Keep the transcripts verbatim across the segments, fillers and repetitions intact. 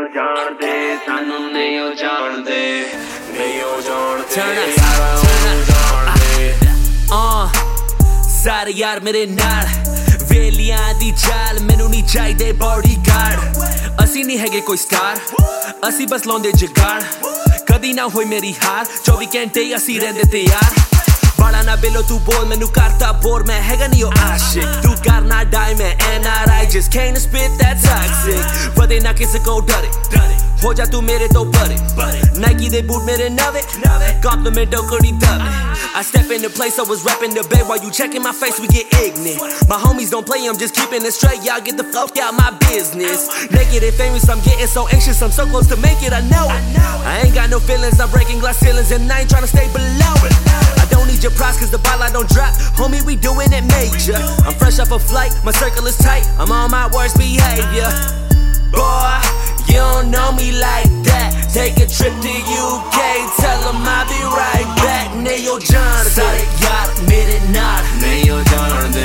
ਜਾਣਦੇ ਸਾਨੂੰ ਨਹੀਂ ਉਹ ਜਾਣਦੇ ਨਹੀਂ ਉਹ ਜਾਣਦੇ ਸਾਰੇ ਯਾਰ ਮੇਰੇ ਨਾਲ ਵੇਲੀਆਂ ਦੀ ਚਾਲ ਮੈਨੂੰ ਨਹੀਂ ਚਾਹੀਦੇ ਬਾਡੀਗਾਰਡ ਅਸੀਂ ਨਹੀਂ ਹੈਗੇ ਕੋਈ ਸਟਾਰ ਅਸੀਂ ਬਸ ਲਾਉਂਦੇ ਜਗਾੜ ਕਦੀ ਨਾ ਹੋਈ ਮੇਰੀ ਹਾਰ ਚੌਵੀ ਘੰਟੇ ਅਸੀਂ ਰਹਿੰਦੇ ਤਿਆਰ ਬਾਲਾ ਨਾ ਬਿਲੋ ਤੂੰ ਬੋਲ ਮੈਨੂੰ ਕਰਤਾ ਬੋਰ ਮੈਂ ਹੈਗਾ ਨਹੀਂ ਉਹ ਆਸ਼ਿਕ ਤੂੰ ਕਰਨਾ ਡਾਈ ਮੈਂ N R I just came to spit that toxic ਪਤੇ ਨਾ ਕਿਸੇ ਕੋ ਡਰੇ ਹੋ ਜਾ ਤੂੰ ਮੇਰੇ ਤੋਂ ਪਰੇ Nike ਦੇ ਬੂਟ ਮੇਰੇ ਨਵੇਂ compliment don't ਕਰੀ ਦਵੇ I step in the place I was rapping the bay while you checking my face we get ignorant my homies don't play I'm just keeping it straight y'all get the fuck out my business negative famous I'm getting so anxious I'm so close to make it I know it I ain't got no feelings I'm breaking glass ceilings and I ain't trying to stay below it I don't need your props cause the ball I don't drop homie we doing it major I'm fresh off a flight my circle is tight I'm on my worst behavior boy you don't know me like that take a trip to U K tell them I'll be right back nayo jaande sare yaar mere naal nayo jaande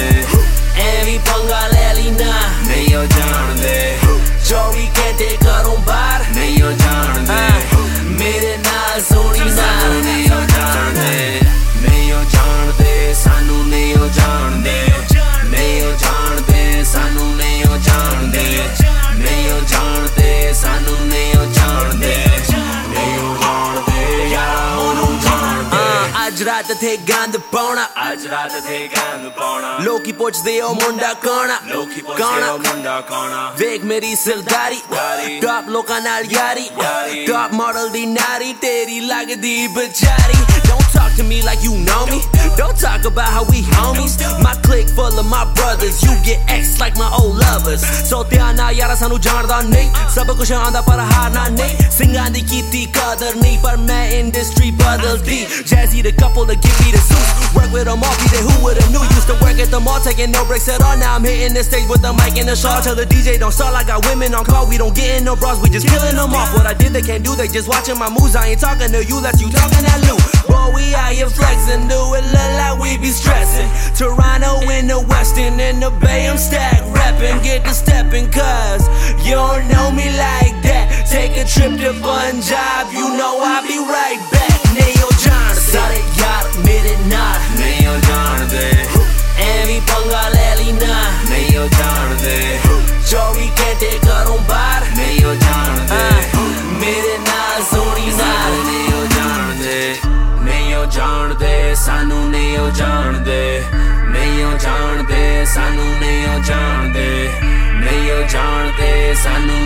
ਐਵੇਂ ਪੰਗਾ ਲੈ ਲਈ ਨਾ nayo jaande ਚੌਵੀ ਘੰਟੇ ਘਰੋਂ ਬਾਹਰ nayo jaande ਮੇਰੇ ਨਾਲ ਸੋਣੀ ਨਾ nayo jaande nayo jaande ਸਾਨੂੰ nayo jaande nayo jaande ਸਾਨੂੰ nayo jaande nayo jaande ਸਾਨੂੰ nayo jaande nayo jaande ਯਾਰ ਉਹਨੂੰ ਜਾਣਦੇ ਅੱਜ ਰਾਤ ਤੇ ਗੰਦ ਪਾਉਣਾ ਅੱਜ ਰਾਤ ਤੇ ਗੰਦ ਪਾਉਣਾ ਲੋਕੀ ਪੁੱਛਦੇ ਉਹ ਮੁੰਡਾ ਕੌਣਾ ਲੋਕੀ ਪੁੱਛਦੇ ਉਹ ਮੁੰਡਾ ਕੌਣਾ ਵੇਖ ਮੇਰੀ ਸਰਦਾਰੀ ਟਾਪ ਲੋਕਾਂ ਨਾਲ ਯਾਰੀ ਟਾਪ ਮਾਡਲ ਦੀ ਨਾਰੀ ਤੇਰੀ ਲੱਗਦੀ ਬਚਾਰੀ don't talk to me like you know me don't talk about how we homies my clique full of my brothers you get X like my old lovers so ਧਿਆਨ ਨਾਲ ਯਾਰਾ ਸਾਨੂੰ ਜਾਣਦਾ ਨਹੀਂ ਸਭ ਕੁਛ ਆਉਂਦਾ ਪਰ ਹਾਰਨਾ ਨਹੀਂ ਸਿੰਘਾਂ ਦੀ ਕੀਤੀ ਕਦਰ ਨਹੀਂ ਪਰ ਮੈਂ ਇੰਡਸਟਰੀ ਬਦਲਦੀ Jazzy the couple to give me the Zeus work with them all be there who would've knew used to work at the mall taking no breaks at all now I'm hitting the stage with the mic and the shawl tell the D J don't stall I got women on call we don't get in no bras we just killing them off what I did they can't do they just watching my moves I ain't talking to you that's you talking that loot boy we out here flexing do it look like we be stressing Toronto in the Westin in the Bay I'm stacked rapping get to stepping cause you don't know me like that take a trip to Punjab you know I'll be right back nayo jaande ਸਾਰੇ ਯਾਰ ਮੇਰੇ ਨਾਲ nayo jaande ਐਵੇਂ ਪੰਗਾ ਲੈ ਲਈ ਨਾ nayo jaande ਚੌਵੀ ਘੰਟੇ ਘਰੋਂ ਬਾਹਰ nayo jaande ਮੇਰੇ ਨਾਲ ਸੋਣੀ ਨਾਲ nayo jaande nayo jaande ਸਾਨੂੰ nayo jaande nayo jaande ਸਾਨੂੰ nayo jaande nayo jaande ਸਾਨੂੰ